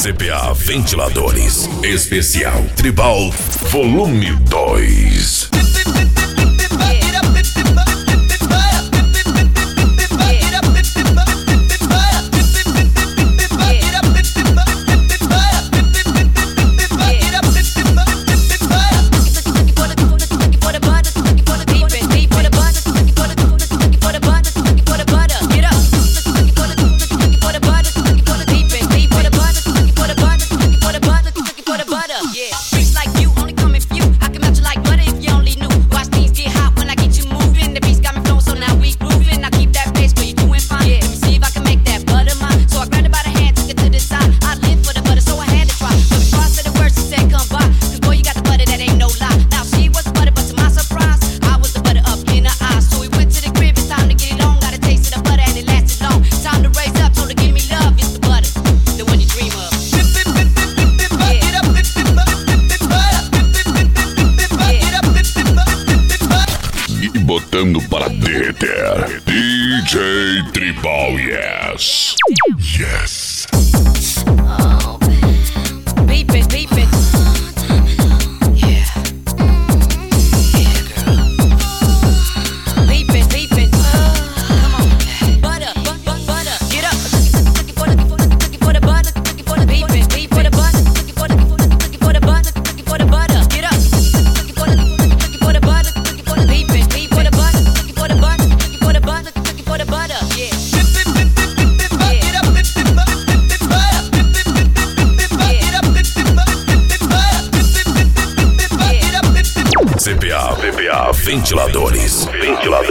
CPA Ventiladores. Especial Tribal Volume 2. Botando para derreter. DJ Tribal, yes. Yes. Oh, beep it, beep it. Yeah. Yeah, girl. Beep it, beep it. Come on. Butter, butter. Get up. Looking for the butter. Looking for the beep it, beep for the butter. Looking for the butter. Looking for the butter. Get up. Looking for the butter. Looking for the beep it, beep for the butter. Looking for the butter. Looking for the butter. Looking for the butter. Yeah. CPA Ventiladores.